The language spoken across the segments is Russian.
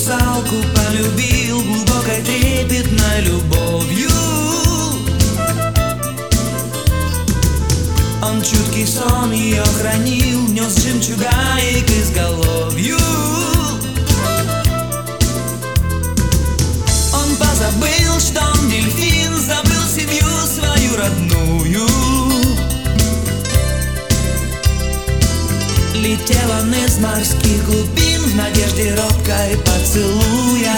русалку полюбил глубокой трепетной любовью. Он чуткий сон ее хранил, нес жемчуга ей к изголовью. Он позабыл, что он дельфин, забыл семью свою родную. Летел он из морских глубин в надежде робкой поцелуя.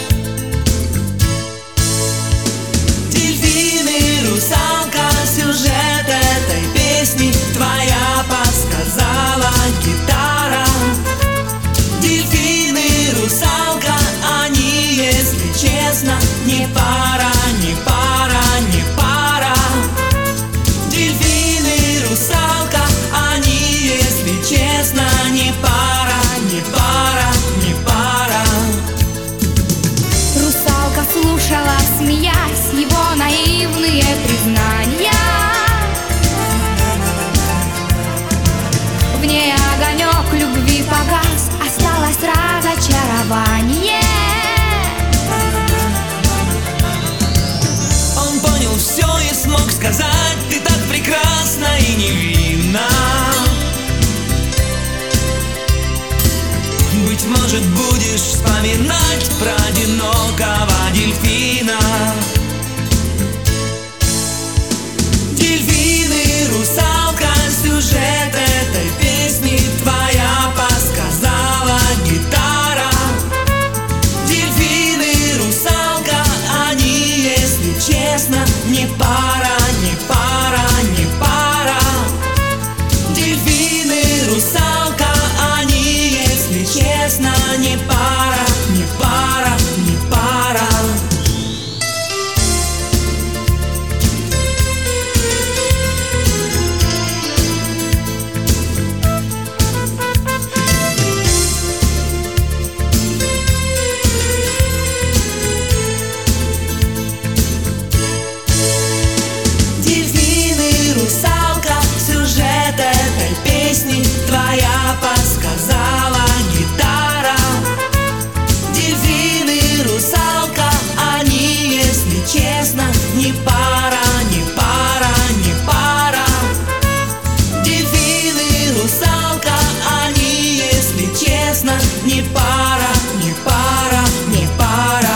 Дельфин и русалка, сюжет этой песни твоя подсказала гитара. Дельфин и русалка, они, если честно, не пара, не пара, не пара. Дельфин и русалка, они, если честно, не пара, не пара, не пара. Русалка слушала, смеясь, его наивные признания. В ней огонек любви погас, осталось разочарование. Он понял все и смог сказать: ты так прекрасна и невинна. Быть может, будешь вспоминать про одинокого дельфина. Дельфин и русалка, сюжет этой песни твоя подсказала гитара. Дельфин и русалка, они, если честно, не пара, не пара, не пара. Дельфин и русалка, они, если честно, не пара, не пара, не пара. Дельфин и русалка, сюжет этой песни твоя подсказала гитара. Дельфин и русалка, они, если честно, не пара, не пара, не пара. Дельфин и русалка, они, если честно, не пара, не пара, не пара.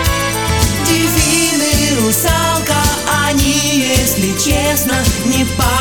Дельфин и русалка, они, если честно, не пара.